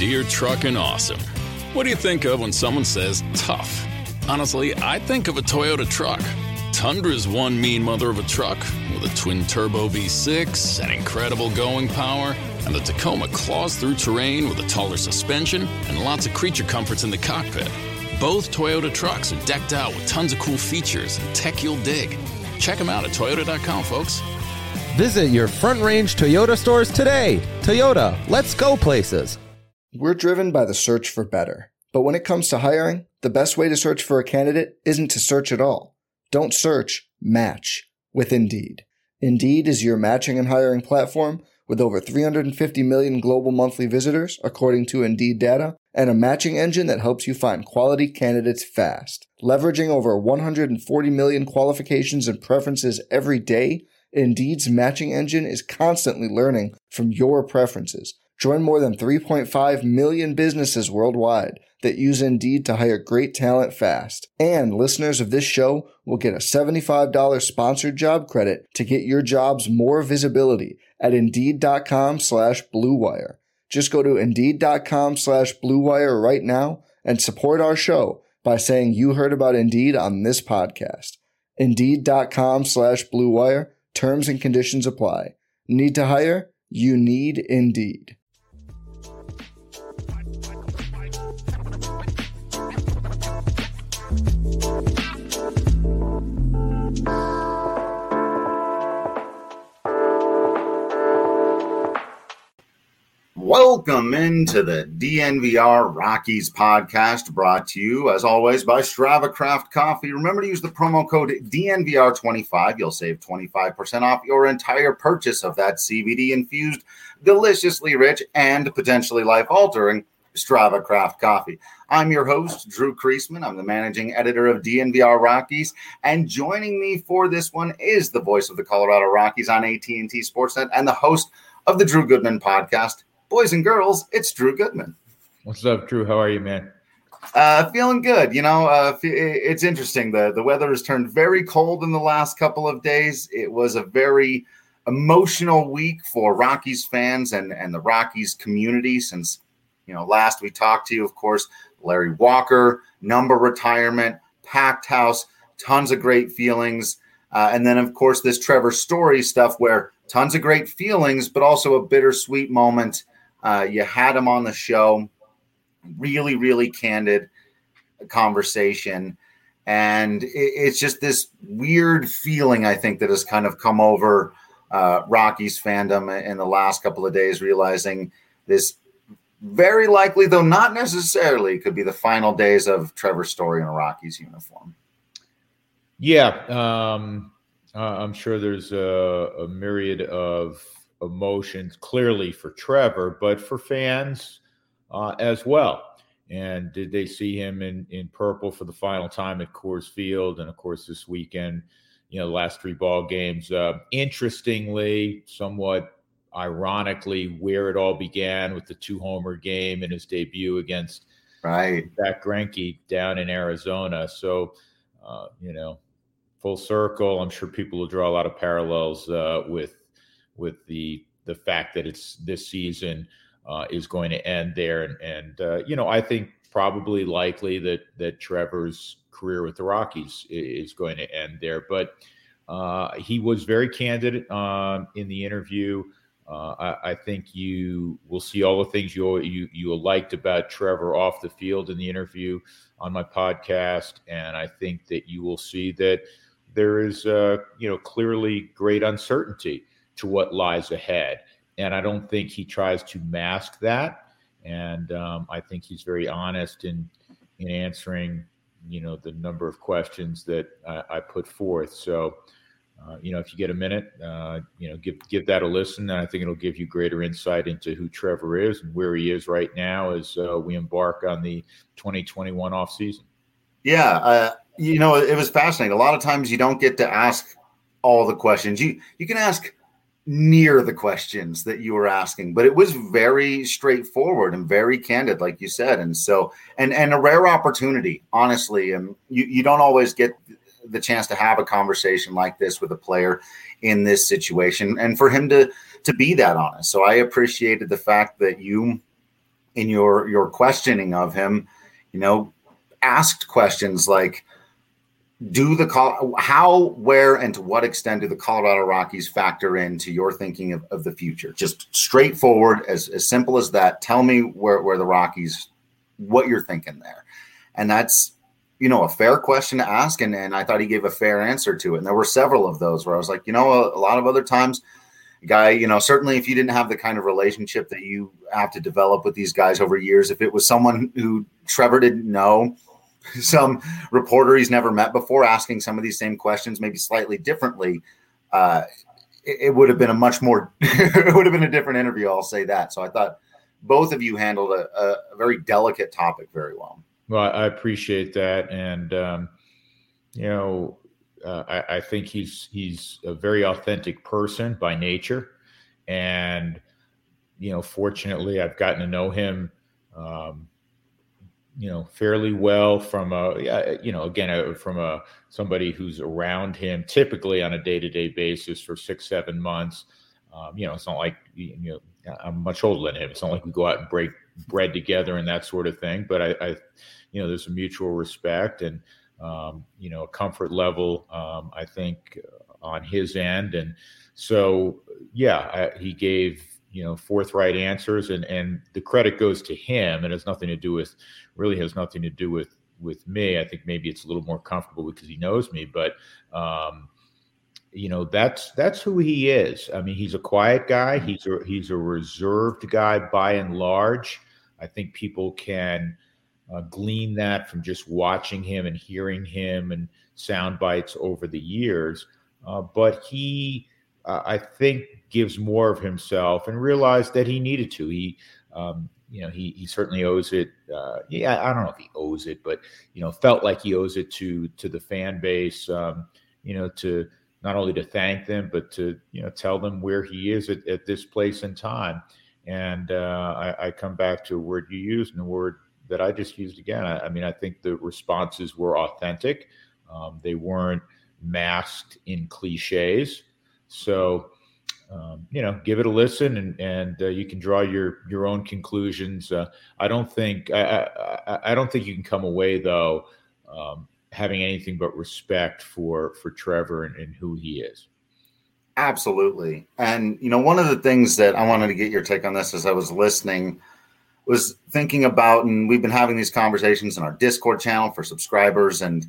Deere Truckin' Awesome. What do you think of when someone says tough? Honestly, I think of a Toyota truck. Tundra's one mean mother of a truck with a twin-turbo V6 and incredible going power, and the Tacoma claws through terrain with a taller suspension and lots of creature comforts in the cockpit. Both Toyota trucks are decked out with tons of cool features and tech you'll dig. Check them out at Toyota.com, folks. Visit your Front Range Toyota stores today. Toyota, let's go places. We're driven by the search for better. But when it comes to hiring, the best way to search for a candidate isn't to search at all. Don't search, match with Indeed. Indeed is your matching and hiring platform with over 350 million global monthly visitors, according to Indeed data, and a matching engine that helps you find quality candidates fast. Leveraging over 140 million qualifications and preferences every day, Indeed's matching engine is constantly learning from your preferences. Join more than 3.5 million businesses worldwide that use Indeed to hire great talent fast. And listeners of this show will get a $75 sponsored job credit to get your jobs more visibility at Indeed.com/Blue Wire. Just go to Indeed.com/Blue Wire right now and support our show by saying you heard about Indeed on this podcast. Indeed.com/Blue Wire. Terms and conditions apply. Need to hire? You need Indeed. Welcome into the DNVR Rockies podcast, brought to you, as always, by Strava Craft Coffee. Remember to use the promo code DNVR25. You'll save 25% off your entire purchase of that CBD-infused, deliciously rich, and potentially life-altering Strava Craft Coffee. I'm your host, Drew Creasman. I'm the managing editor of DNVR Rockies, and joining me for this one is the voice of the Colorado Rockies on AT&T Sportsnet and the host of the Drew Goodman podcast. Boys and girls, it's Drew Goodman. What's up, Drew? How are you, man? Feeling good. It's interesting. The weather has turned very cold in the last couple of days. It was a very emotional week for Rockies fans and the Rockies community since, last we talked to you, of course, Larry Walker, number retirement, packed house, tons of great feelings. And then, of course, this Trevor Story stuff where tons of great feelings, but also a bittersweet moment. You had him on the show, really, really candid conversation. And it's just this weird feeling, I think, that has kind of come over Rockies fandom in the last couple of days, realizing this very likely, though not necessarily, could be the final days of Trevor Story in a Rockies uniform. Yeah, I'm sure there's a myriad of emotions clearly for Trevor, but for fans as well. And did they see him in purple for the final time at Coors Field? And of course, this weekend, the last three ball games. Interestingly, somewhat ironically, where it all began with the 2-homer game in his debut against Zach Greinke down in Arizona. So, full circle. I'm sure people will draw a lot of parallels with the fact that it's this season is going to end there. And I think probably likely that Trevor's career with the Rockies is going to end there. But he was very candid in the interview. I think you will see all the things you liked about Trevor off the field in the interview on my podcast. And I think that you will see that there is, clearly great uncertainty to what lies ahead. And I don't think he tries to mask that. And I think he's very honest in answering, the number of questions that I put forth. So, if you get a minute, give that a listen. And I think it'll give you greater insight into who Trevor is and where he is right now as we embark on the 2021 offseason. Yeah. It was fascinating. A lot of times you don't get to ask all the questions. You can ask near the questions that you were asking, but it was very straightforward and very candid, like you said. And so, and a rare opportunity, honestly. And you don't always get the chance to have a conversation like this with a player in this situation, and for him to be that honest. So I appreciated the fact that you in your questioning of him, asked questions like, how, where, and to what extent do the Colorado Rockies factor into your thinking of the future? Just straightforward, as simple as that. Tell me where the Rockies, what you're thinking there. And that's, a fair question to ask. And I thought he gave a fair answer to it. And there were several of those where I was like, a lot of other times, guy, certainly if you didn't have the kind of relationship that you have to develop with these guys over years, if it was someone who Trevor didn't know, some reporter he's never met before asking some of these same questions, maybe slightly differently, it would have been it would have been a different interview. I'll say that. So I thought both of you handled a very delicate topic very well. Well, I appreciate that. And, I think he's a very authentic person by nature. And, fortunately I've gotten to know him, fairly well from somebody who's around him typically on a day-to-day basis for 6-7 months. It's not like, I'm much older than him. It's not like we go out and break bread together and that sort of thing, but I there's a mutual respect and, a comfort level, I think on his end. And so, he gave, forthright answers and the credit goes to him. It has nothing to do with me. I think maybe it's a little more comfortable because he knows me, but, that's who he is. I mean, he's a quiet guy. He's a reserved guy by and large. I think people can glean that from just watching him and hearing him and sound bites over the years. But he, I think, gives more of himself and realized that he needed to. He certainly owes it. I don't know if he owes it, but, felt like he owes it to the fan base, to not only to thank them, but to, tell them where he is at this place and time. And I come back to a word you used and a word that I just used again. I think the responses were authentic. They weren't masked in cliches. So, give it a listen and you can draw your own conclusions. I don't think you can come away though, having anything but respect for Trevor and who he is. Absolutely. And, one of the things that I wanted to get your take on this as I was listening was thinking about, and we've been having these conversations in our Discord channel for subscribers. And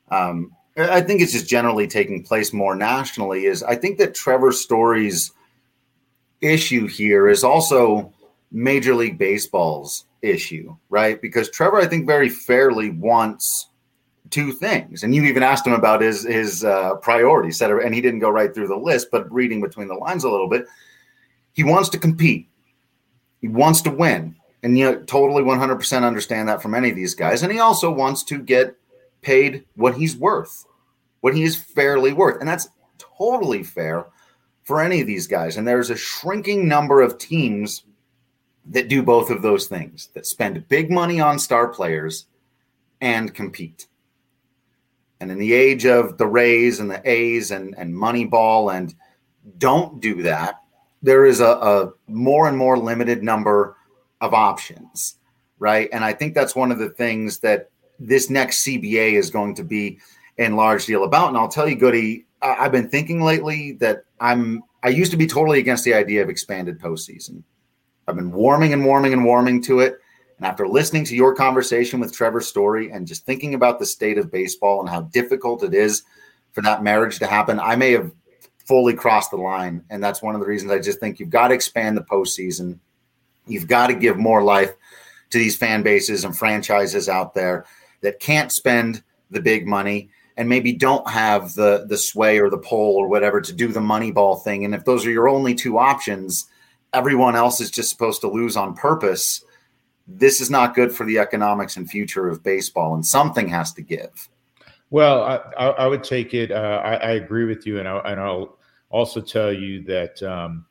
I think it's just generally taking place more nationally is I think that Trevor Story's issue here is also Major League Baseball's issue, right? Because Trevor, I think very fairly wants two things. And you even asked him about his priorities, and he didn't go right through the list, but reading between the lines a little bit, he wants to compete. He wants to win. And totally 100% understand that from any of these guys. And he also wants to get paid what he's worth, what he is fairly worth. And that's totally fair for any of these guys. And there's a shrinking number of teams that do both of those things, that spend big money on star players and compete. And in the age of the Rays and the A's and Moneyball and don't do that, there is a more and more limited number of options, right? And I think that's one of the things that this next CBA is going to be in large deal about. And I'll tell you, Goody, I've been thinking lately that I used to be totally against the idea of expanded postseason. I've been warming to it. And after listening to your conversation with Trevor Story and just thinking about the state of baseball and how difficult it is for that marriage to happen, I may have fully crossed the line. And that's one of the reasons I just think you've got to expand the postseason. You've got to give more life to these fan bases and franchises out there that can't spend the big money and maybe don't have the sway or the pull or whatever to do the Moneyball thing. And if those are your only two options, everyone else is just supposed to lose on purpose. This is not good for the economics and future of baseball, and something has to give. Well, I would take it. I agree with you. And I'll also tell you that,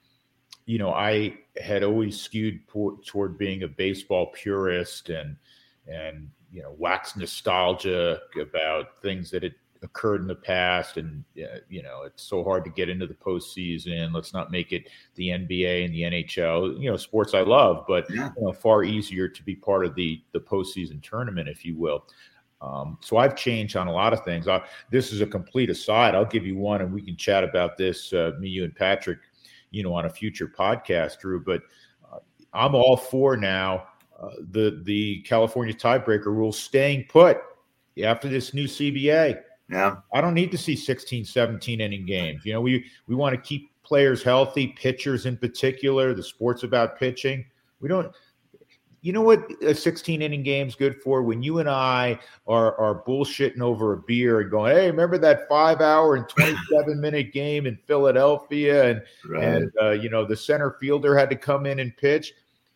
I had always skewed toward being a baseball purist and wax nostalgic about things that had occurred in the past, and it's so hard to get into the postseason. Let's not make it the NBA and the NHL. Sports I love, but far easier to be part of the postseason tournament, if you will. So I've changed on a lot of things. This is a complete aside. I'll give you one, and we can chat about this, me, you, and Patrick, on a future podcast, Drew. But I'm all for now the California tiebreaker rule staying put after this new CBA. Yeah, I don't need to see 16, 17 inning games. We want to keep players healthy, pitchers in particular. The sport's about pitching. We don't. You know what a 16-inning game's good for? When you and I are bullshitting over a beer and going, hey, remember that 5-hour and 27-minute game in Philadelphia, and the center fielder had to come in and pitch.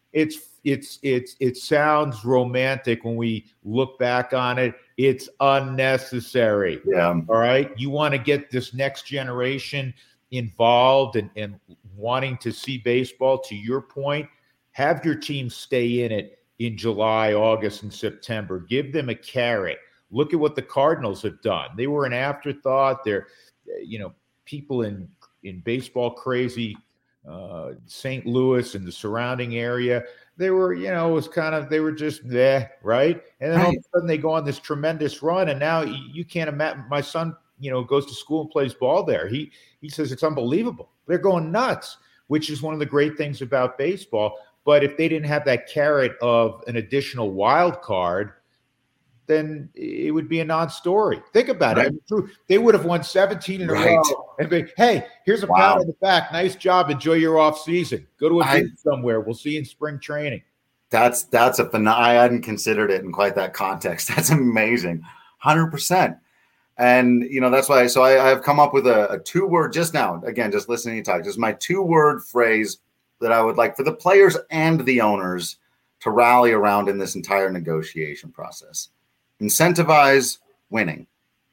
It sounds romantic when we look back on it. It's unnecessary. Yeah. All right. You want to get this next generation involved and wanting to see baseball. To your point, have your team stay in it in July, August, and September. Give them a carrot. Look at what the Cardinals have done. They were an afterthought. They're, people in baseball crazy St. Louis and the surrounding area. They were, they were just there, right? And then all of a sudden they go on this tremendous run, and now you can't imagine. My son, goes to school and plays ball there. He says it's unbelievable. They're going nuts, which is one of the great things about baseball. But if they didn't have that carrot of an additional wild card, then it would be a non-story. Think about it. They would have won 17 in a row. And be, hey, here's a pat on the back. Nice job. Enjoy your off season. Go to a beach somewhere. We'll see you in spring training. That's a phenomenal. I hadn't considered it in quite that context. That's amazing. 100%. And, that's why. So I have come up with a 2-word just now. Again, just listening to you talk. Just my 2-word phrase that I would like for the players and the owners to rally around in this entire negotiation process. Incentivize winning.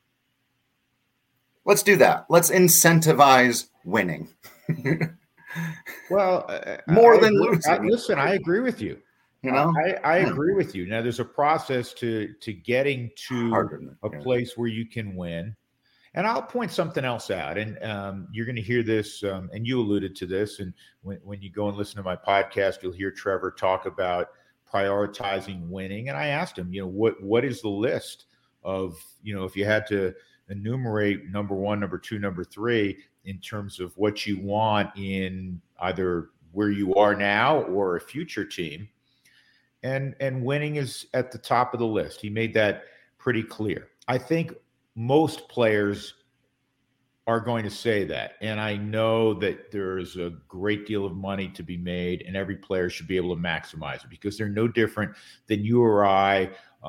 Let's do that. Let's incentivize winning. Well, more than losing. Listen, I agree with you. I agree with you. Now, there's a process to getting to a place where you can win. And I'll point something else out, and you're going to hear this, and you alluded to this, and when you go and listen to my podcast, you'll hear Trevor talk about prioritizing winning. And I asked him, what is the list of, if you had to enumerate number 1, number 2, number 3 in terms of what you want in either where you are now or a future team, and winning is at the top of the list. He made that pretty clear. I think most players are going to say that. And I know that there's a great deal of money to be made, and every player should be able to maximize it because they're no different than you or I.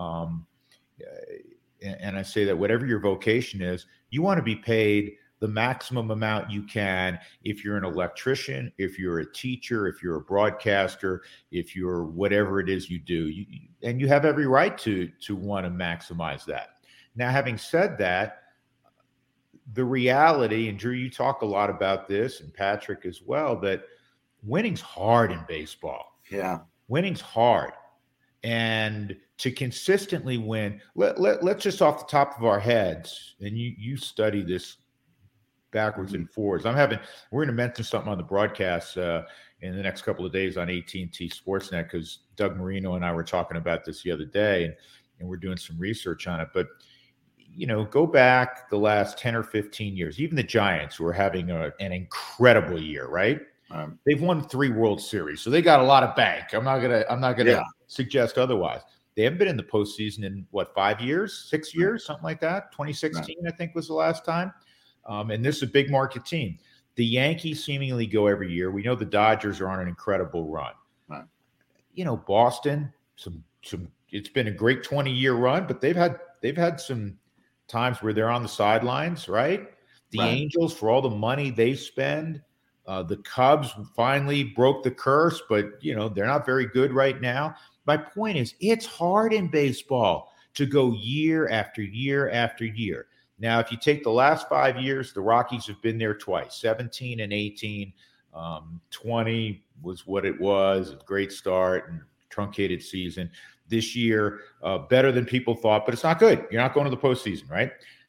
And I say that whatever your vocation is, you want to be paid the maximum amount you can. If you're an electrician, if you're a teacher, if you're a broadcaster, if you're whatever it is you do, and you have every right to want to maximize that. Now, having said that, the reality, and Drew, you talk a lot about this, and Patrick as well, that winning's hard in baseball. Yeah. Winning's hard. And to consistently win, let's just off the top of our heads, and you study this backwards and forwards. We're going to mention something on the broadcast in the next couple of days on AT&T Sportsnet, because Doug Marino and I were talking about this the other day, and we're doing some research on it. But go back the last 10 or 15 years, even the Giants, who are having an incredible year, right? They've won 3 World Series, so they got a lot of bank. I'm not gonna suggest otherwise. They haven't been in the postseason in 5 years, 6 years, something like that. 2016, I think, was the last time. And this is a big market team. The Yankees seemingly go every year. We know the Dodgers are on an incredible run. Right. Boston, some. It's been a great 20-year run, but they've had some times where they're on the sidelines, right? The Angels, for all the money they spend, the Cubs finally broke the curse, but they're not very good right now. My point is, it's hard in baseball to go year after year after year. Now, if you take the last 5 years, the Rockies have been there twice, 17 and 18. 20 was what it was, a great start and truncated season. This year, better than people thought, but it's not good. You're not going to the postseason, right?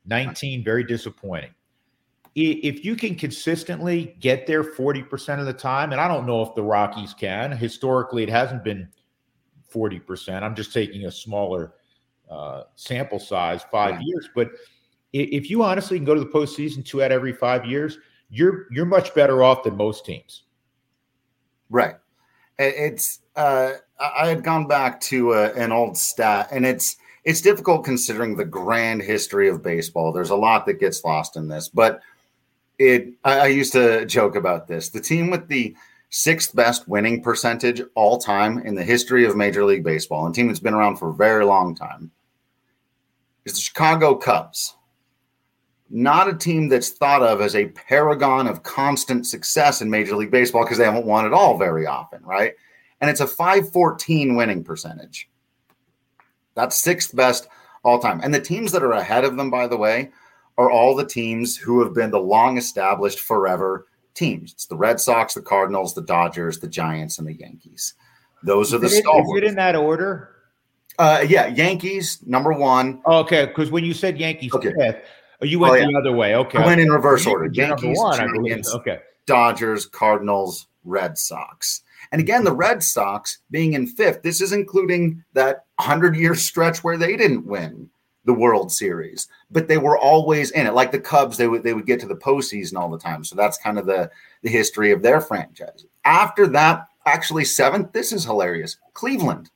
19, very disappointing. If you can consistently get there 40% of the time, and I don't know if the Rockies can. Historically, it hasn't been 40%. I'm just taking a smaller sample size, 5 years. But if you honestly can go to the postseason 2 out of every 5 years, you're much better off than most teams. Right. It's I had gone back to an old stat, and it's difficult considering the grand history of baseball. There's a lot that gets lost in this, but I used to joke about this. The team with the 6th best winning percentage all time in the history of Major League Baseball, and a team that's been around for a very long time, is the Chicago Cubs. Not a team that's thought of as a paragon of constant success in Major League Baseball because they haven't won at all very often, right? And it's a .514 winning percentage. That's 6th best all time. And the teams that are ahead of them, by the way, are all the teams who have been the long-established forever teams. It's the Red Sox, the Cardinals, the Dodgers, the Giants, and the Yankees. Those are the stalwarts. Is it in that order? Yeah, Yankees, number 1. Oh, okay, because when you said Yankees 5th, you went the other way. Okay. I went in reverse order. Yankees, Yankees, 1, Giants, okay. Dodgers, Cardinals, Red Sox. And again, the Red Sox being in 5th, this is including that 100-year stretch where they didn't win the World Series, but they were always in it. Like the Cubs, they would get to the postseason all the time. So that's kind of the history of their franchise. After that, actually 7th, this is hilarious, Cleveland.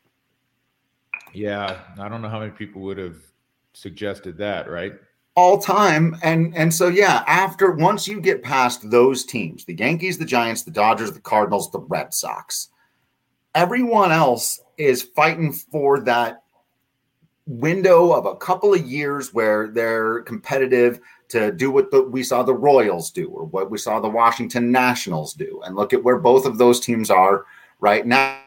Yeah, I don't know how many people would have suggested that, right? All time. And so, yeah, once you get past those teams, the Yankees, the Giants, the Dodgers, the Cardinals, the Red Sox, everyone else is fighting for that window of a couple of years where they're competitive to do what we saw the Royals do or what we saw the Washington Nationals do. And look at where both of those teams are right now.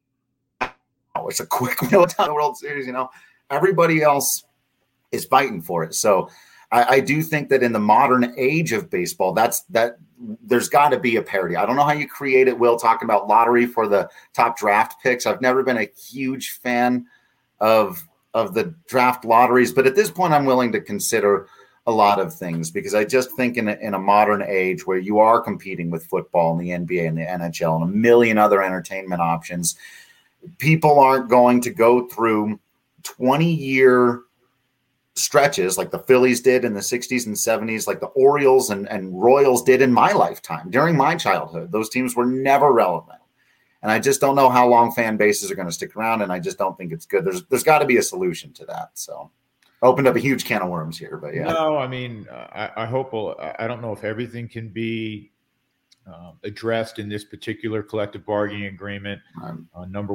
It's a quick window to the World Series, everybody else is fighting for it. So I do think that in the modern age of baseball, that there's got to be a parity. I don't know how you create it. Will, talking about lottery for the top draft picks. I've never been a huge fan of the draft lotteries, but at this point, I'm willing to consider a lot of things because I just think in a modern age where you are competing with football and the NBA and the NHL and a million other entertainment options, people aren't going to go through 20-year stretches like the Phillies did in the 60s and 70s, like the Orioles and Royals did in my lifetime. During my childhood, those teams were never relevant. And I just don't know how long fan bases are going to stick around, and I just don't think it's good. There's got to be a solution to that. So I opened up a huge can of worms here, but yeah. No, I mean, I hope I don't know if everything can be addressed in this particular collective bargaining agreement. Number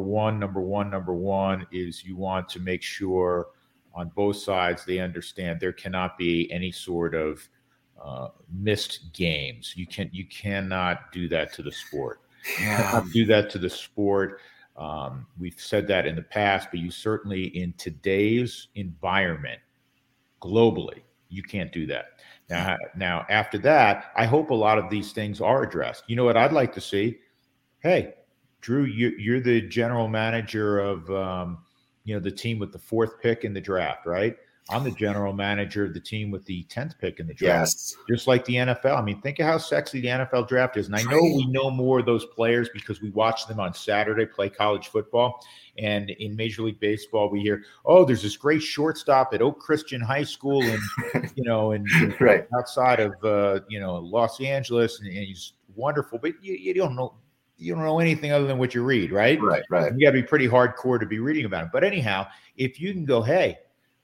one is you want to make sure on both sides they understand there cannot be any sort of missed games. You cannot do that to the sport. Do that to the sport. We've said that in the past, but you certainly in today's environment globally, you can't do that. Now after that, I hope a lot of these things are addressed. You know what I'd like to see? Hey, Drew, you're the general manager of the team with the 4th pick in the draft, right? I'm the general manager of the team with the 10th pick in the draft. Yes. Just like the NFL. I mean, think of how sexy the NFL draft is. And I know we know more of those players because we watch them on Saturday play college football. And in Major League Baseball, we hear, oh, there's this great shortstop at Oak Christian High School and right outside of Los Angeles, and he's wonderful. But you don't know. You don't know anything other than what you read, right? Right. You got to be pretty hardcore to be reading about it. But anyhow, if you can go, hey,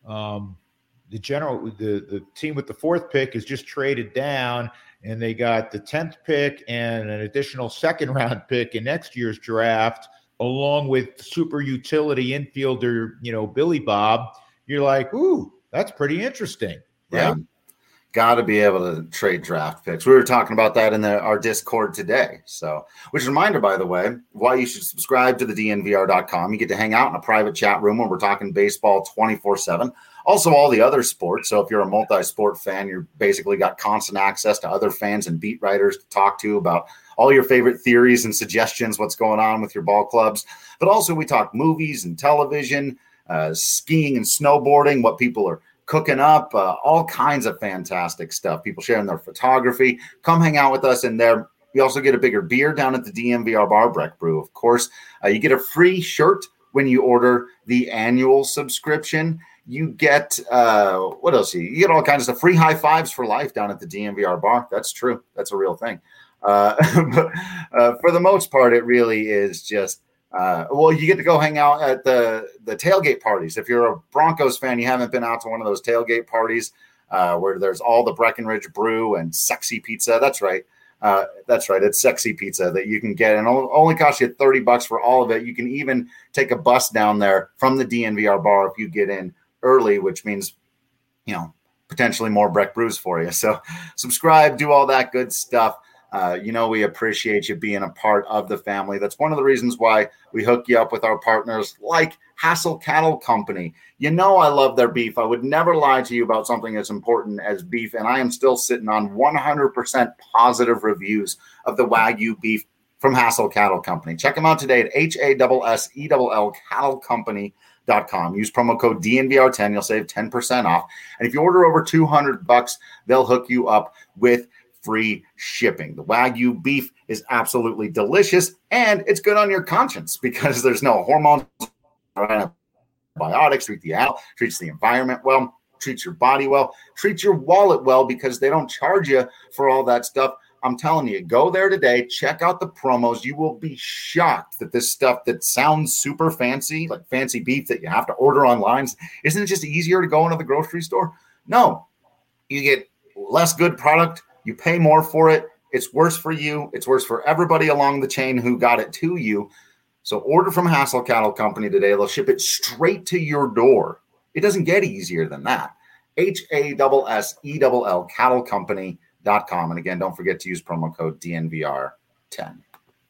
the team with the 4th pick is just traded down, and they got the 10th pick and an additional 2nd round pick in next year's draft, along with super utility infielder, Billy Bob. You're like, ooh, that's pretty interesting, right? Yeah. Got to be able to trade draft picks. We were talking about that in our Discord today. So, which reminder, by the way, why you should subscribe to the DNVR.com. You get to hang out in a private chat room where we're talking baseball 24/7. Also, all the other sports. So if you're a multi-sport fan, you're basically got constant access to other fans and beat writers to talk to about all your favorite theories and suggestions, what's going on with your ball clubs. But also we talk movies and television, skiing and snowboarding, what people are cooking up, all kinds of fantastic stuff. People sharing their photography. Come hang out with us in there. You also get a bigger beer down at the DNVR Bar, Breck Brew. Of course, you get a free shirt when you order the annual subscription. You get, what else? You get all kinds of stuff. Free high fives for life down at the DNVR Bar. That's true. That's a real thing. But for the most part, it really is just, you get to go hang out at the tailgate parties. If you're a Broncos fan, you haven't been out to one of those tailgate parties where there's all the Breckenridge brew and sexy pizza. That's right. It's sexy pizza that you can get, and only costs you $30 for all of it. You can even take a bus down there from the DNVR Bar if you get in early, which means, potentially more Breck brews for you. So subscribe, do all that good stuff. We appreciate you being a part of the family. That's one of the reasons why we hook you up with our partners like Hassel Cattle Company. I love their beef. I would never lie to you about something as important as beef, and I am still sitting on 100% positive reviews of the Wagyu beef from Hassel Cattle Company. Check them out today at HASSELL Cattle Company.com. Use promo code DNVR10. You'll save 10% off. And if you order over $200, they'll hook you up with free shipping. The Wagyu beef is absolutely delicious, and it's good on your conscience because there's no hormones or antibiotics. Treat the animal, treats the environment well, treats your body well, treats your wallet well because they don't charge you for all that stuff. I'm telling you, go there today, check out the promos. You will be shocked that this stuff that sounds super fancy, like fancy beef that you have to order online, isn't it just easier to go into the grocery store? No, you get less good product. You pay more for it. It's worse for you. It's worse for everybody along the chain who got it to you. So order from Hassel Cattle Company today. They'll ship it straight to your door. It doesn't get easier than that. HASSELL Cattle Company.com. And again, don't forget to use promo code DNVR10.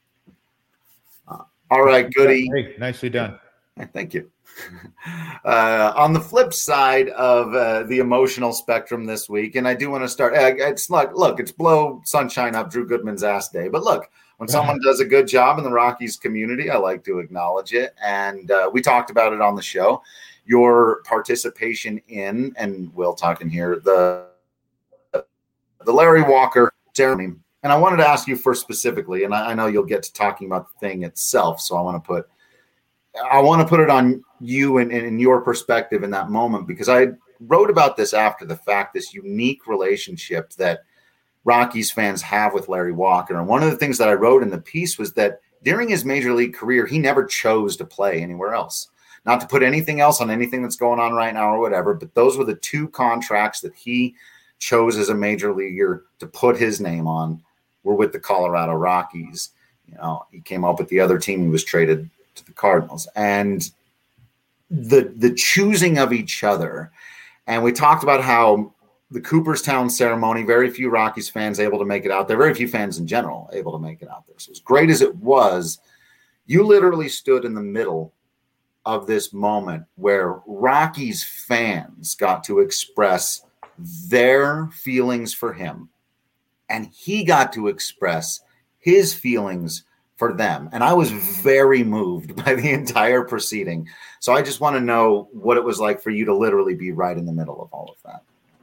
All right, Goody. Hey, nicely done. Thank you. On the flip side of the emotional spectrum this week, and I do want to start, it's blow sunshine up Drew Goodman's ass day. But look, when someone does a good job in the Rockies community, I like to acknowledge it. And we talked about it on the show, your participation in, and we'll talk in here, the Larry Walker ceremony. And I wanted to ask you first specifically, and I know you'll get to talking about the thing itself. So I want to put it on you and your perspective in that moment, because I wrote about this after the fact, this unique relationship that Rockies fans have with Larry Walker. And one of the things that I wrote in the piece was that during his major league career, he never chose to play anywhere else. Not to put anything else on anything that's going on right now or whatever, but those were the two contracts that he chose as a major leaguer to put his name on, were with the Colorado Rockies. He came up with the other team. He was traded to the Cardinals, and the choosing of each other. And we talked about how the Cooperstown ceremony, very few Rockies fans able to make it out there, very few fans in general able to make it out there. So as great as it was, you literally stood in the middle of this moment where Rockies fans got to express their feelings for him, and he got to express his feelings for them. And I was very moved by the entire proceeding. So I just want to know what it was like for you to literally be right in the middle of all of that.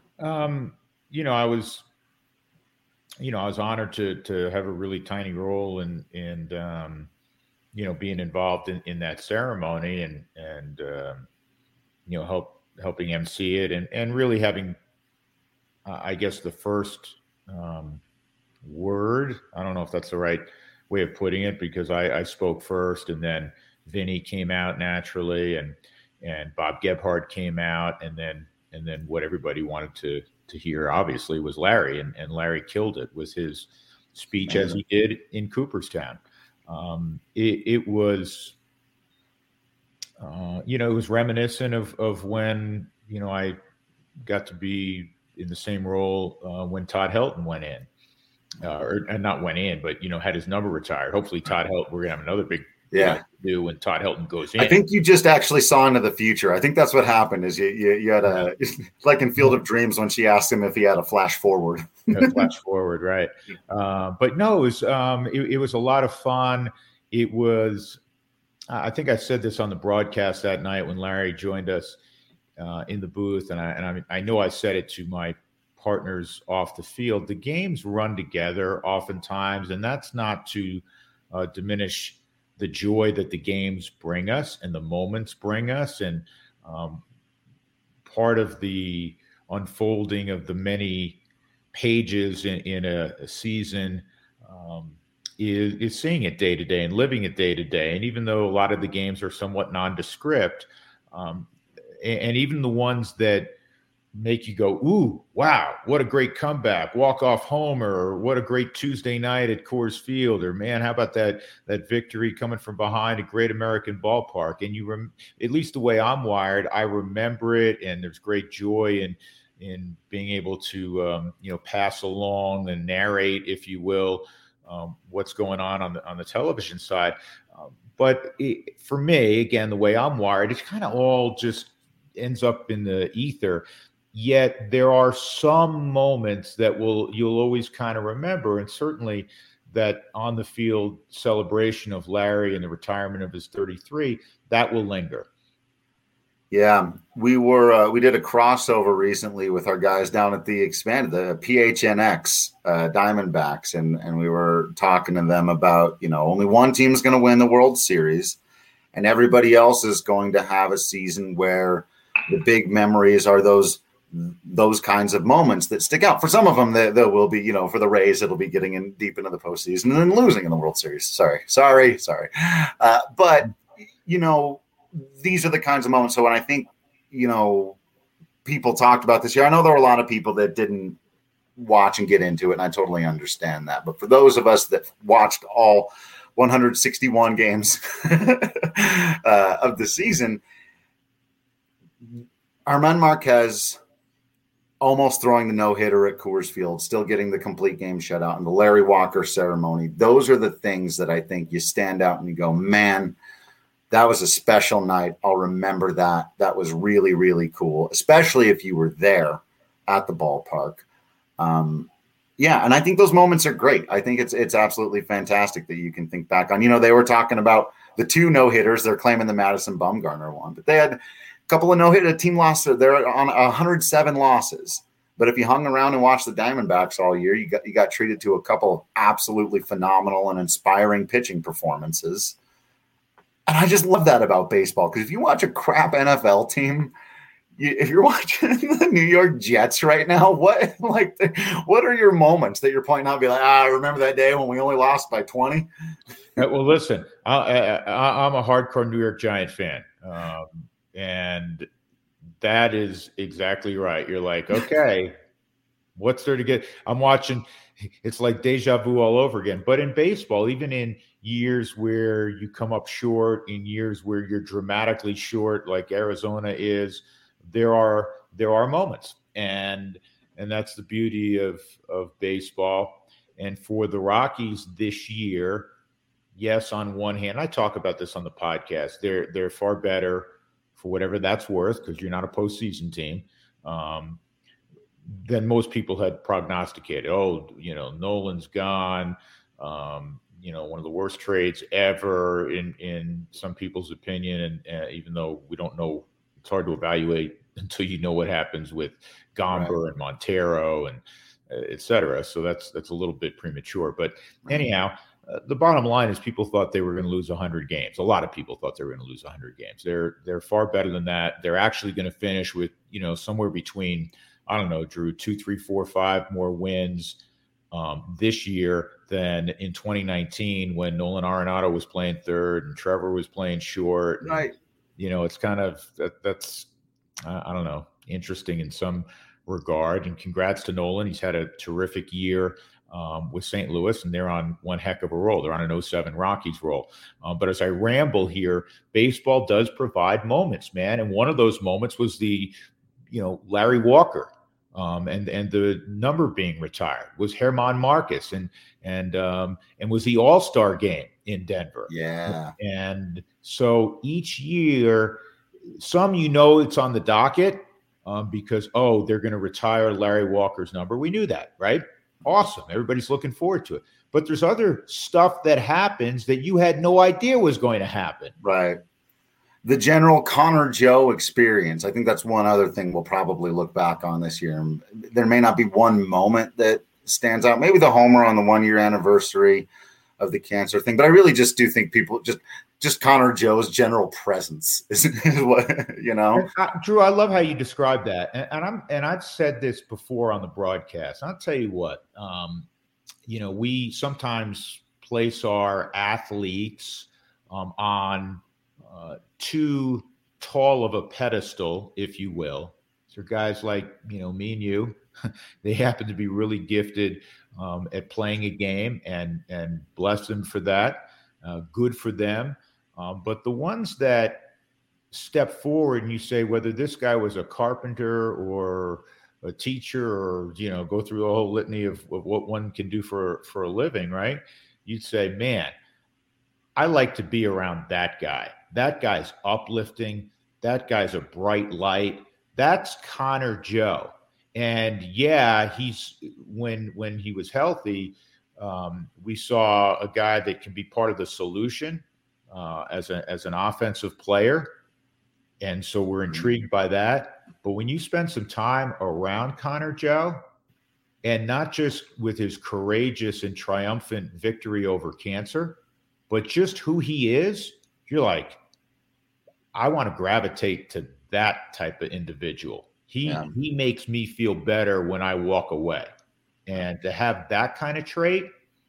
I was honored to have a really tiny role in being involved in that ceremony and helping MC it and really having, I guess, the first word. I don't know if that's the right way of putting it, because I spoke first, and then Vinny came out naturally, and Bob Gebhardt came out, and then what everybody wanted to hear obviously was Larry, and Larry killed it with his speech as he did in Cooperstown. It was reminiscent of when I got to be in the same role when Todd Helton went in. Not went in, but had his number retired. Hopefully, Todd Helton. We're gonna have another big do when Todd Helton goes in. I think you just actually saw into the future. I think that's what happened. Is you had a like in Field of Dreams when she asked him if he had a flash forward. Flash forward, right? But no, it was a lot of fun. It was. I think I said this on the broadcast that night when Larry joined us. in the booth, and I know I said it to my partners off the field. The games run together oftentimes, and that's not to diminish the joy that the games bring us and the moments bring us. And part of the unfolding of the many pages in a season is seeing it day to day and living it day to day. And even though a lot of the games are somewhat nondescript, and even the ones that make you go, ooh, wow, what a great comeback, walk-off homer, or what a great Tuesday night at Coors Field, or man, how about that victory coming from behind a Great American Ballpark? And at least the way I'm wired, I remember it, and there's great joy in being able to pass along and narrate, if you will, what's going on the television side. But for me, again, the way I'm wired, it's kind of all just ends up in the ether. Yet there are some moments that you'll always kind of remember, and certainly that on the field celebration of Larry and the retirement of his 33, that will linger. Yeah, we did a crossover recently with our guys down at the PHNX Diamondbacks, and we were talking to them about, only one team is going to win the World Series, and everybody else is going to have a season where the big memories are those kinds of moments that stick out. For some of them, there will be, for the Rays, it'll be getting in deep into the postseason and then losing in the World Series. Sorry. But, these are the kinds of moments. So when I think, people talked about this year, I know there were a lot of people that didn't watch and get into it, and I totally understand that. But for those of us that watched all 161 games of the season, Germán Márquez almost throwing the no-hitter at Coors Field, still getting the complete game shutout, and the Larry Walker ceremony. Those are the things that I think you stand out and you go, man, that was a special night. I'll remember that. That was really, really cool, especially if you were there at the ballpark. And I think those moments are great. I think it's absolutely fantastic that you can think back on. They were talking about the 2 no-hitters. They're claiming the Madison Bumgarner one, but they had – couple of no-hit, a team lost. They're on 107 losses. But if you hung around and watched the Diamondbacks all year, you got treated to a couple of absolutely phenomenal and inspiring pitching performances. And I just love that about baseball, because if you watch a crap NFL team, if you're watching the New York Jets right now, what are your moments that you're pointing out and be like, I remember that day when we only lost by 20? Well, listen, I'm a hardcore New York Giant fan. And that is exactly right. You're like, okay, what's there to get? I'm watching. It's like deja vu all over again. But in baseball, even in years where you come up short, in years where you're dramatically short, like Arizona is, there are moments, and that's the beauty of baseball. And for the Rockies this year, yes, on one hand, I talk about this on the podcast. They're far better, for whatever that's worth, because you're not a postseason team, than most people had prognosticated. Nolan's gone. One of the worst trades ever in some people's opinion. And even though we don't know, it's hard to evaluate until you know what happens with Gomber and Montero and et cetera. So that's a little bit premature. But anyhow, the bottom line is people thought they were going to lose 100 games. A lot of people thought they were going to lose 100 games. They're far better than that. They're actually going to finish with, somewhere between, I don't know, Drew, 2, 3, 4, 5 more wins this year than in 2019 when Nolan Arenado was playing third and Trevor was playing short. Right. It's kind of that's I don't know, interesting in some regard. And congrats to Nolan. He's had a terrific year with St. Louis, and they're on one heck of a roll. They're on an 07 Rockies roll. But as I ramble here, baseball does provide moments, man. And one of those moments was the, Larry Walker and the number being retired, was Germán Márquez and was the All-Star game in Denver. Yeah. And so each year, some it's on the docket because, they're going to retire Larry Walker's number. We knew that, right? Awesome. Everybody's looking forward to it. But there's other stuff that happens that you had no idea was going to happen. Right. the general Connor Joe experience. I think that's one other thing we'll probably look back on this year. There may not be one moment that stands out. Maybe the homer on the 1-year anniversary of the cancer thing, but I really just do think people just Connor Joe's general presence is what, Drew, I love how you describe that, and I've said this before on the broadcast. I'll tell you what, we sometimes place our athletes on too tall of a pedestal, if you will. So guys like, me and you, they happen to be really gifted at playing a game, and bless them for that. Good for them. But the ones that step forward and you say, whether this guy was a carpenter or a teacher or, go through the whole litany of what one can do for a living, right? You'd say, man, I like to be around that guy. That guy's uplifting. That guy's a bright light. That's Connor Joe. And yeah, when he was healthy, we saw a guy that can be part of the solution as an offensive player. And so we're intrigued by that. But when you spend some time around Connor Joe, and not just with his courageous and triumphant victory over cancer, but just who he is, you're like, I want to gravitate to that type of individual. He makes me feel better when I walk away. And to have that kind of trait,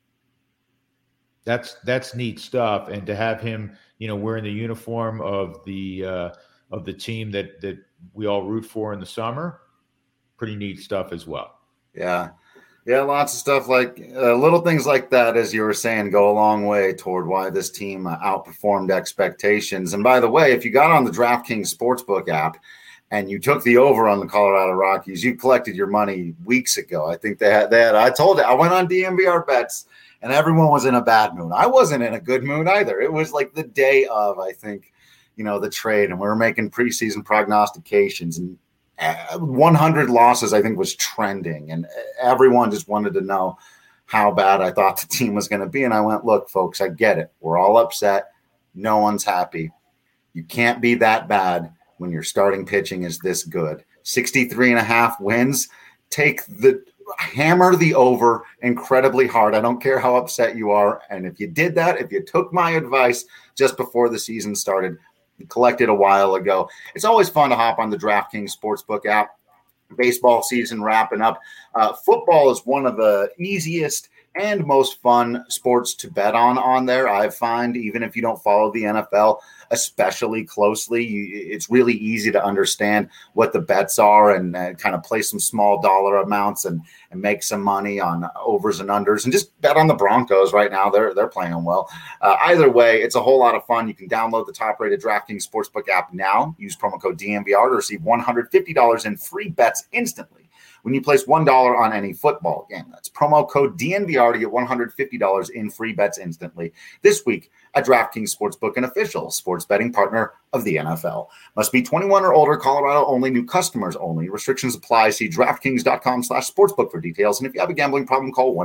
that's neat stuff. And to have him, wearing the uniform of the team that we all root for in the summer, pretty neat stuff as well. Yeah. Yeah, lots of stuff like little things like that, as you were saying, go a long way toward why this team outperformed expectations. And by the way, if you got on the DraftKings Sportsbook app and you took the over on the Colorado Rockies, you collected your money weeks ago. I think they had. I told you, I went on DNVR bets and everyone was in a bad mood. I wasn't in a good mood either. It was like the day of, I think, the trade, and we were making preseason prognostications, and 100 losses, I think, was trending, and everyone just wanted to know how bad I thought the team was going to be. And I went, look, folks, I get it. We're all upset. No one's happy. You can't be that bad when your starting pitching is this good. 63.5 wins. Hammer the over incredibly hard. I don't care how upset you are. And if you did that, if you took my advice just before the season started, collected a while ago. It's always fun to hop on the DraftKings Sportsbook app. Baseball season wrapping up. Football is one of the easiest and most fun sports to bet on there. I find, even if you don't follow the NFL especially closely, it's really easy to understand what the bets are and kind of play some small dollar amounts and make some money on overs and unders, and just bet on the Broncos right now. They're playing well. Either way, it's a whole lot of fun. You can download the top-rated DraftKings Sportsbook app now. Use promo code DNVR to receive $150 in free bets instantly when you place $1 on any football game. That's promo code DNVR to get $150 in free bets instantly this week at DraftKings Sportsbook, an official sports betting partner of the NFL. Must be 21 or older, Colorado only, new customers only. Restrictions apply. See DraftKings.com/sportsbook for details. And if you have a gambling problem, call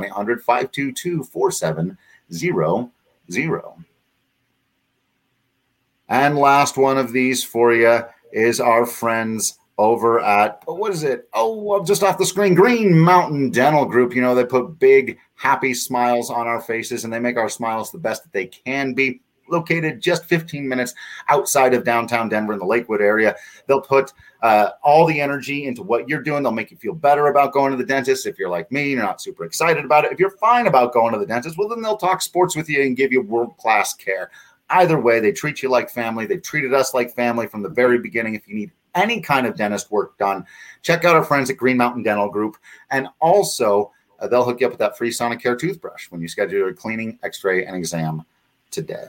1-800-522-4700. And last one of these for you is our friends over at, what is it? Oh, just off the screen, Green Mountain Dental Group. They put big, happy smiles on our faces, and they make our smiles the best that they can be. Located just 15 minutes outside of downtown Denver in the Lakewood area. They'll put all the energy into what you're doing. They'll make you feel better about going to the dentist. If you're like me, you're not super excited about it. If you're fine about going to the dentist, well, then they'll talk sports with you and give you world-class care. Either way, they treat you like family. They've treated us like family from the very beginning. If you need any kind of dentist work done, check out our friends at Green Mountain Dental Group. And also, they'll hook you up with that free Sonicare toothbrush when you schedule a cleaning, x-ray, and exam today.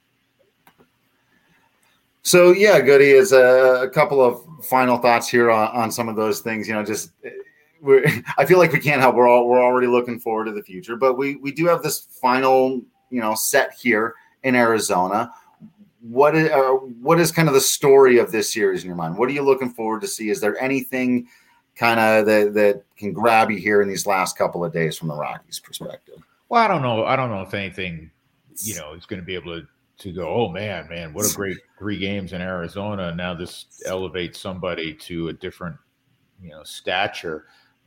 So, yeah, Goody, is a couple of final thoughts here on some of those things. I feel like we can't help. We're already looking forward to the future, but we do have this final, set here in Arizona. What is kind of the story of this series in your mind? What are you looking forward to see? Is there anything kind of that can grab you here in these last couple of days from the Rockies' perspective? Well, I don't know if anything, is going to be able to go, oh man, what a great 3 games in Arizona. Now this elevates somebody to a different, stature.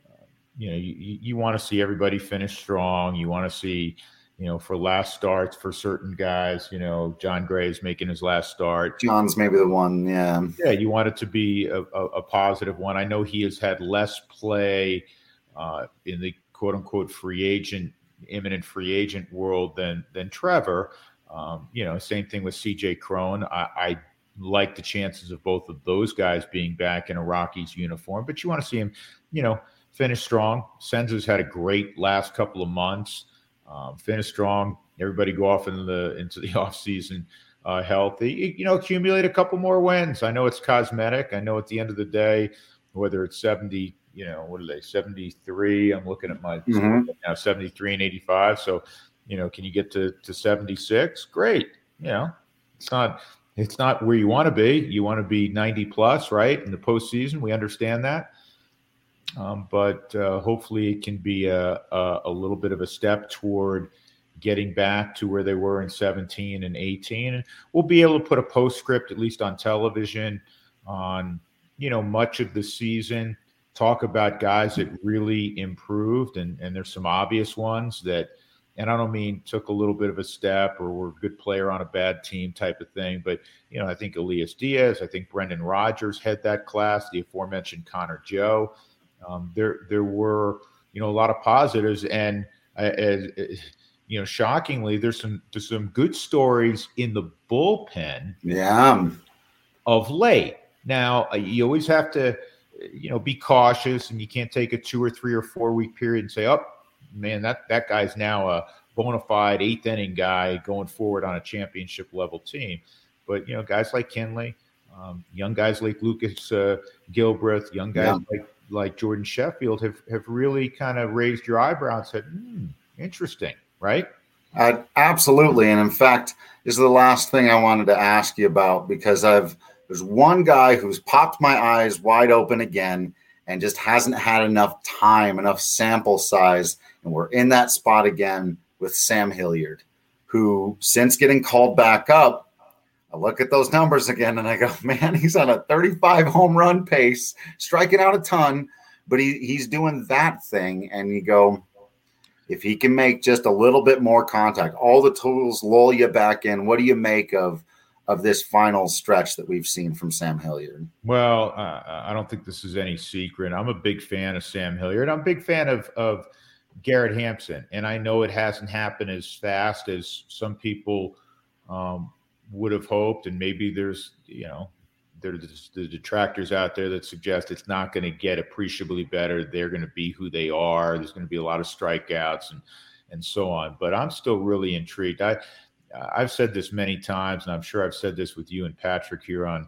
You want to see everybody finish strong. You want to see, for last starts for certain guys, John Gray's making his last start. John's maybe the one. Yeah. Yeah. You want it to be a positive one. I know he has had less play in the quote unquote imminent free agent world than Trevor. Same thing with CJ Cron. I like the chances of both of those guys being back in a Rockies uniform, but you want to see him, finish strong. Senza's had a great last couple of months. Finish strong. Everybody go off into the offseason healthy. Accumulate a couple more wins. I know it's cosmetic. I know at the end of the day, whether it's 70, what are they, 73? I'm looking at my now 73 and 85. So, can you get to 76? Great. It's not where you want to be. You want to be 90 plus, right? In the postseason, we understand that. But hopefully it can be a little bit of a step toward getting back to where they were in 17 and 18. And we'll be able to put a postscript, at least on television, on, much of the season, talk about guys that really improved. And there's some obvious ones that, and I don't mean took a little bit of a step or were a good player on a bad team type of thing. But, I think Elias Diaz, I think Brendan Rodgers had that class, the aforementioned Connor Joe. There were, a lot of positives, and shockingly, there's some good stories in the bullpen. Yeah. Of late. Now you always have to, be cautious, and you can't take a 2 or 3 or 4 week period and say, oh man, that guy's now a bona fide 8th inning guy going forward on a championship level team. But guys like Kinley, young guys like Lucas Gilbreth, young guys like Jordan Sheffield have really kind of raised your eyebrow and said, interesting, right? Absolutely. And in fact, this is the last thing I wanted to ask you about, because there's one guy who's popped my eyes wide open again and just hasn't had enough time, enough sample size. And we're in that spot again with Sam Hilliard, who, since getting called back up, I look at those numbers again and I go, man, he's on a 35 home run pace, striking out a ton, but he's doing that thing. And you go, if he can make just a little bit more contact, all the tools lull you back in. What do you make of this final stretch that we've seen from Sam Hilliard? Well, I don't think this is any secret. I'm a big fan of Sam Hilliard. I'm a big fan of Garrett Hampson. And I know it hasn't happened as fast as some people would have hoped, and maybe there's there's the detractors out there that suggest it's not going to get appreciably better. They're going to be who they are. There's going to be a lot of strikeouts and so on. But I'm still really intrigued. I've said this many times, and I'm sure I've said this with you and Patrick here on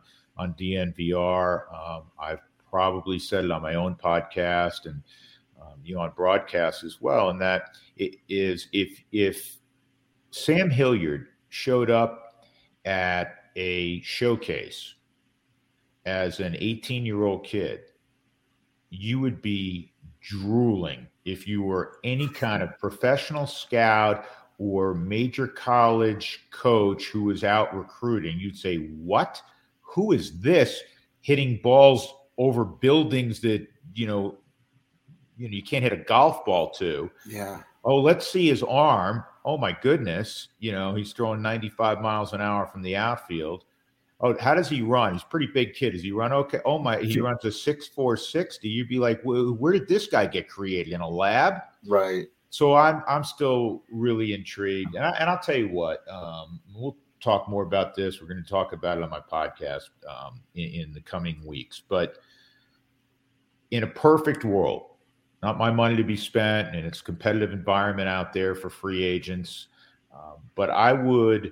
DNVR. I've probably said it on my own podcast and on broadcast as well. And that it is if Sam Hilliard showed up at a showcase as an 18-year-old kid, you would be drooling if you were any kind of professional scout or major college coach who was out recruiting. You'd say, what? Who is this hitting balls over buildings that, you can't hit a golf ball to? Yeah. Oh, let's see his arm. Oh my goodness. He's throwing 95 miles an hour from the outfield. Oh, how does he run? He's a pretty big kid. Does he run okay? Oh my, he runs a 6'4", 60. You'd be like, where did this guy get created? In a lab? Right. So I'm still really intrigued. And I'll tell you what, we'll talk more about this. We're going to talk about it on my podcast in the coming weeks. But in a perfect world, not my money to be spent, and it's a competitive environment out there for free agents. But I would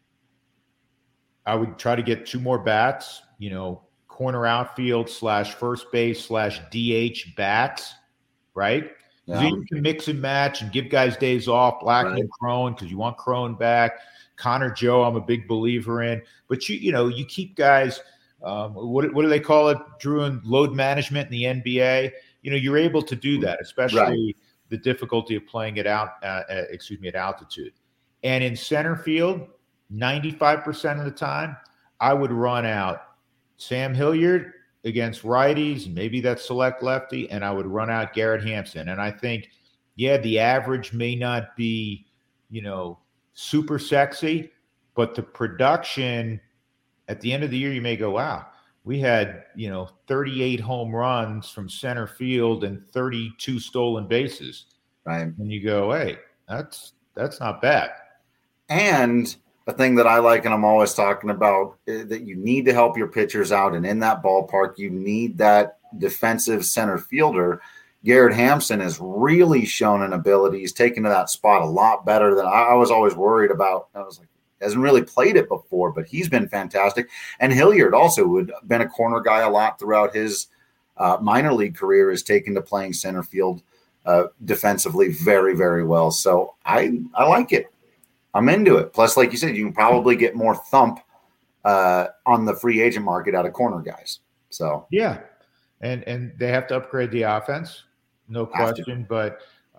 try to get 2 more bats, corner outfield / first base / DH bats, right? Yeah. So you can mix and match and give guys days off, Blackmon, right. Cron, because you want Cron back. Connor Joe, I'm a big believer in. But you keep guys. What do they call it, Drew? In load management in the NBA, you're able to do that, especially the difficulty of playing it out. At altitude. And in center field, 95% of the time, I would run out Sam Hilliard against righties, maybe that select lefty, and I would run out Garrett Hampson. And I think, the average may not be, super sexy, but the production at the end of the year, you may go, wow, we had, 38 home runs from center field and 32 stolen bases. Right. And you go, hey, that's not bad. And a thing that I like, and I'm always talking about, that you need to help your pitchers out. And in that ballpark, you need that defensive center fielder. Garrett Hampson has really shown an ability. He's taken to that spot a lot better than I was always worried about. I was like, hasn't really played it before, but he's been fantastic. And Hilliard also, who had been a corner guy a lot throughout his minor league career, has taken to playing center field defensively very, very well. So I like it. I'm into it. Plus, like you said, you can probably get more thump on the free agent market out of corner guys. So yeah, and they have to upgrade the offense, no question. But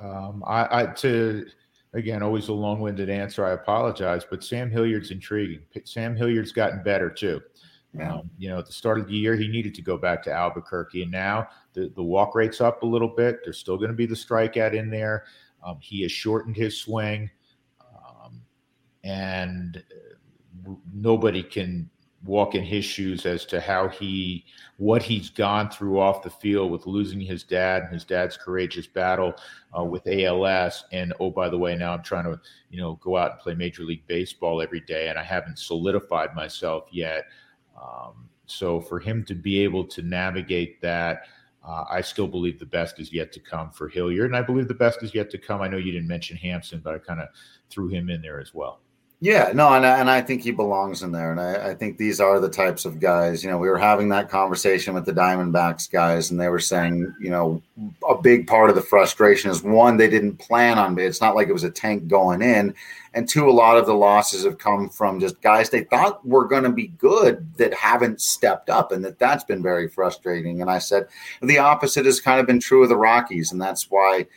again, always a long-winded answer. I apologize, but Sam Hilliard's intriguing. Sam Hilliard's gotten better too. Yeah. At the start of the year, he needed to go back to Albuquerque, and now the walk rate's up a little bit. There's still going to be the strikeout in there. He has shortened his swing. And nobody can walk in his shoes as to what he's gone through off the field with losing his dad and his dad's courageous battle with ALS. And, oh, by the way, now I'm trying to, go out and play Major League Baseball every day, and I haven't solidified myself yet. So for him to be able to navigate that, I still believe the best is yet to come for Hilliard, and I believe the best is yet to come. I know you didn't mention Hampson, but I kind of threw him in there as well. Yeah, no, and I think he belongs in there. And I think these are the types of guys, we were having that conversation with the Diamondbacks guys, and they were saying, a big part of the frustration is, one, they didn't plan on it. It's not like it was a tank going in. And two, a lot of the losses have come from just guys they thought were going to be good that haven't stepped up, and that's been very frustrating. And I said the opposite has kind of been true of the Rockies, and that's why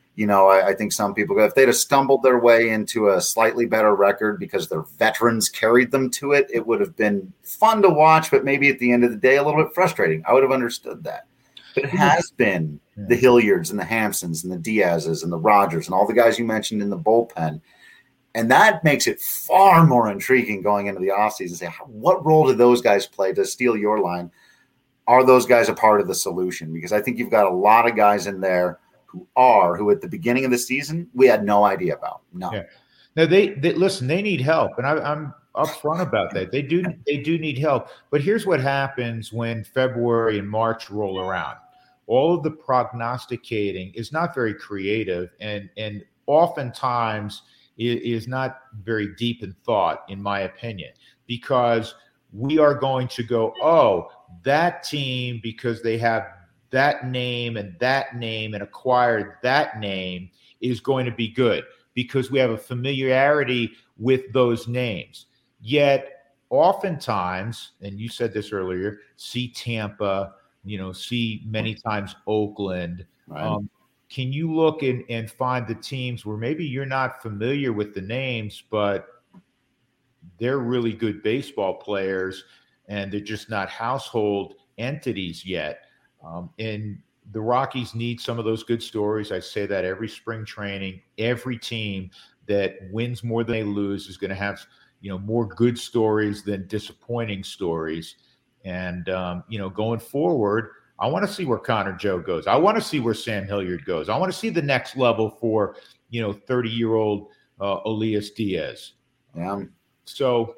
I think some people, if they'd have stumbled their way into a slightly better record because their veterans carried them to it, it would have been fun to watch, but maybe at the end of the day, a little bit frustrating. I would have understood that. But it has been the Hilliards and the Hampsons and the Diazes and the Rogers and all the guys you mentioned in the bullpen. And that makes it far more intriguing going into the offseason. Say, what role do those guys play? To steal your line, are those guys a part of the solution? Because I think you've got a lot of guys in there who at the beginning of the season we had no idea about. No. Yeah. Now they listen, they need help, and I'm upfront about that. They do need help. But here's what happens when February and March roll around. All of the prognosticating is not very creative, and oftentimes it is not very deep in thought, in my opinion, because we are going to go, oh, that team, because they have that name and acquired that name, is going to be good because we have a familiarity with those names. Yet oftentimes, and you said this earlier, see Tampa, see many times Oakland. Right. Can you look and find the teams where maybe you're not familiar with the names, but they're really good baseball players and they're just not household entities yet? And the Rockies need some of those good stories. I say that every spring training. Every team that wins more than they lose is going to have, more good stories than disappointing stories. And, going forward, I want to see where Connor Joe goes. I want to see where Sam Hilliard goes. I want to see the next level for, 30-year-old Elias Diaz. Yeah. So,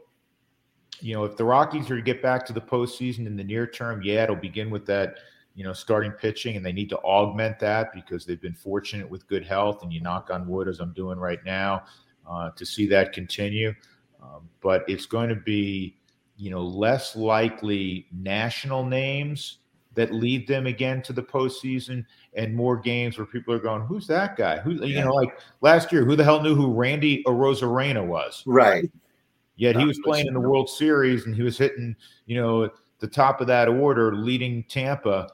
if the Rockies are to get back to the postseason in the near term, it'll begin with that, starting pitching, and they need to augment that because they've been fortunate with good health, and you knock on wood, as I'm doing right now, to see that continue. But it's going to be, less likely national names that lead them again to the postseason, and more games where people are going, who's that guy? Like last year, who the hell knew who Randy Arozarena was? Right. Yet he was playing in the World Series, and he was hitting, the top of that order, leading Tampa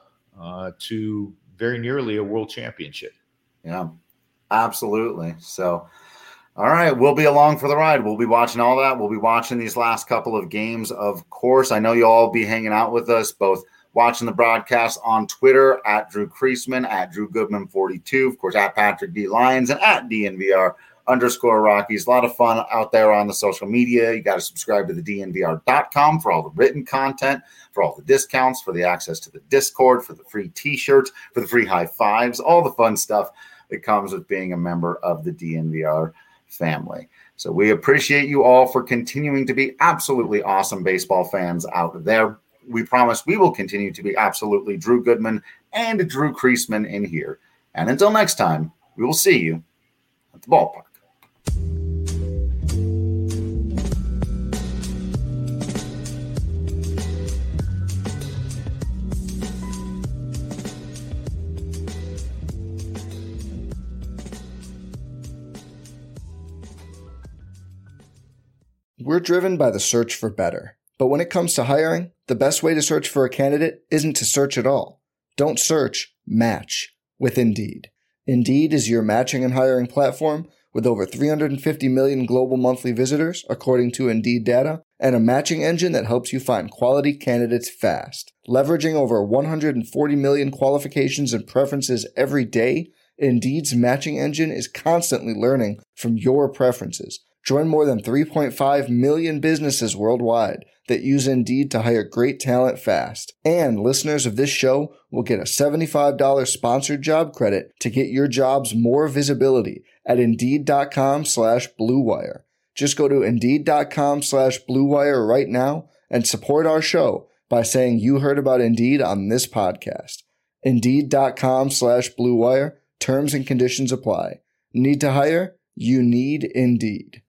to very nearly a world championship. Yeah, absolutely. So All right, we'll be along for the ride. We'll be watching all that. We'll be watching these last couple of games, of course. I know you'll all be hanging out with us, both watching the broadcast on Twitter at Drew Creasman, at Drew Goodman 42, of course, at Patrick D. Lyons, and at DNVR_Rockies. A lot of fun out there on the social media. You got to subscribe to the DNVR.com for all the written content, for all the discounts, for the access to the Discord, for the free T-shirts, for the free high fives, all the fun stuff that comes with being a member of the DNVR family. So we appreciate you all for continuing to be absolutely awesome baseball fans out there. We promise we will continue to be absolutely Drew Goodman and Drew Creasman in here. And until next time, we will see you at the ballpark. We're driven by the search for better. But when it comes to hiring, the best way to search for a candidate isn't to search at all. Don't search, match with Indeed. Indeed is your matching and hiring platform with over 350 million global monthly visitors, according to Indeed data, and a matching engine that helps you find quality candidates fast. Leveraging over 140 million qualifications and preferences every day, Indeed's matching engine is constantly learning from your preferences. Join more than 3.5 million businesses worldwide that use Indeed to hire great talent fast. And listeners of this show will get a $75 sponsored job credit to get your jobs more visibility at Indeed.com/Blue Wire. Just go to Indeed.com/Blue Wire right now and support our show by saying you heard about Indeed on this podcast. Indeed.com/Blue Wire. Terms and conditions apply. Need to hire? You need Indeed.